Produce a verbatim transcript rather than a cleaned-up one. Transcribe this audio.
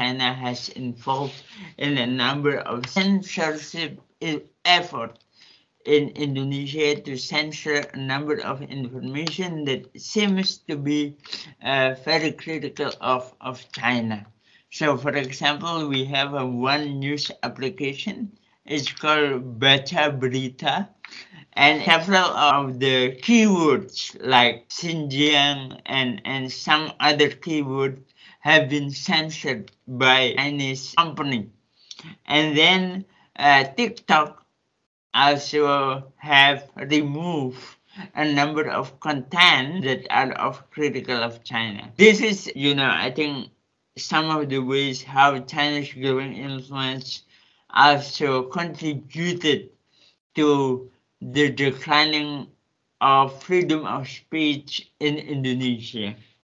China has involved in a number of censorship efforts in Indonesia to censor a number of information that seems to be uh, very critical of, of China. So, for example, we have a one news application. It's called Baca Berita, and several of the keywords like Xinjiang and, and some other keywords have been censored by Chinese company. And then uh, TikTok also have removed a number of content that are of critical of China. This is, you know, I think some of the ways how China's growing influence also contributed to the declining of freedom of speech in Indonesia.